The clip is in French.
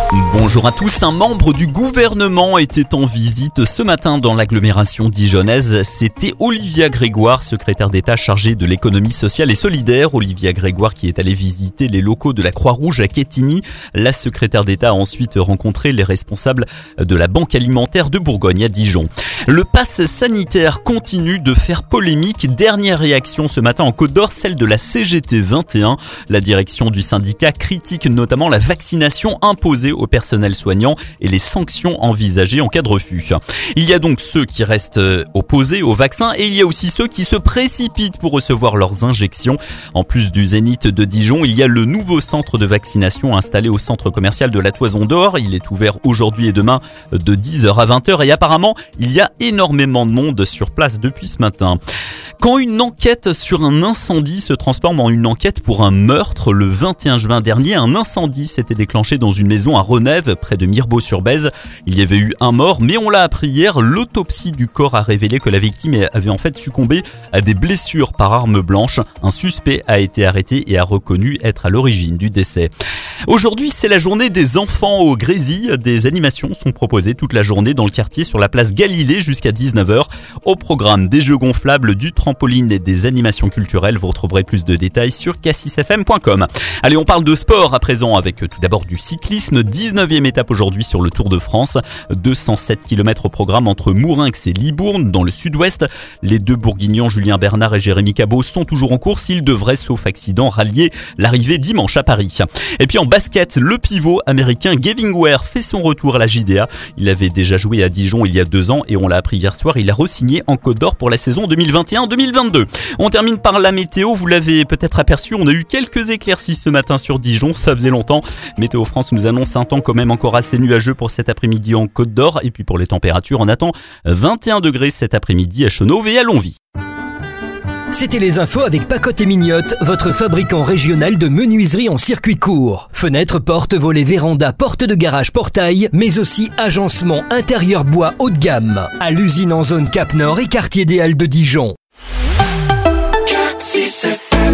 Bonjour à tous, un membre du gouvernement était en visite ce matin dans l'agglomération dijonnaise. C'était Olivia Grégoire, secrétaire d'État chargée de l'économie sociale et solidaire. Olivia Grégoire qui est allée visiter les locaux de la Croix-Rouge à Quetigny. La secrétaire d'État a ensuite rencontré les responsables de la Banque alimentaire de Bourgogne à Dijon. Le pass sanitaire continue de faire polémique. Dernière réaction ce matin en Côte d'Or, celle de la CGT 21. La direction du syndicat critique notamment la vaccination imposée au personnel soignant et les sanctions envisagées en cas de refus. Il y a donc ceux qui restent opposés au vaccin et il y a aussi ceux qui se précipitent pour recevoir leurs injections. En plus du Zénith de Dijon, il y a le nouveau centre de vaccination installé au centre commercial de la Toison d'Or. Il est ouvert aujourd'hui et demain de 10h à 20h et apparemment il y a énormément de monde sur place depuis ce matin. Quand une enquête sur un incendie se transforme en une enquête pour un meurtre, le 21 juin dernier, un incendie s'était déclenché dans une maison à Renève, près de Mirebeau-sur-Bèze. Il y avait eu un mort, mais on l'a appris hier, l'autopsie du corps a révélé que la victime avait en fait succombé à des blessures par arme blanche. Un suspect a été arrêté et a reconnu être à l'origine du décès. Aujourd'hui, c'est la journée des enfants au Grésy. Des animations sont proposées toute la journée dans le quartier sur la place Galilée jusqu'à 19h. Au programme des jeux gonflables, du trampoline et des animations culturelles. Vous retrouverez plus de détails sur cassisfm.com. Allez, on parle de sport à présent avec tout d'abord du cyclisme. 19e étape aujourd'hui sur le Tour de France. 207 km au programme entre Mourinx et Libourne dans le sud-ouest. Les deux bourguignons Julien Bernard et Jérémy Cabot sont toujours en course. Ils devraient, sauf accident, rallier l'arrivée dimanche à Paris. Et puis en basket, le pivot américain Gavin Ware fait son retour à la JDA. Il avait déjà joué à Dijon il y a 2 ans et on l'a appris hier soir. Il a re-signé en Côte d'Or pour la saison 2021-2022. On termine par la météo. Vous l'avez peut-être aperçu, on a eu quelques éclaircies ce matin sur Dijon. Ça faisait longtemps. Météo France nous annonce un temps quand même encore assez nuageux pour cet après-midi en Côte d'Or. Et puis pour les températures, on attend 21 degrés cet après-midi à Chenauve et à Longwy. C'était les infos avec Pacotte et Mignotte, votre fabricant régional de menuiserie en circuit court. Fenêtres, portes, volets, vérandas, portes de garage, portail, mais aussi agencement intérieur bois haut de gamme. À l'usine en zone Cap Nord et quartier des Halles de Dijon.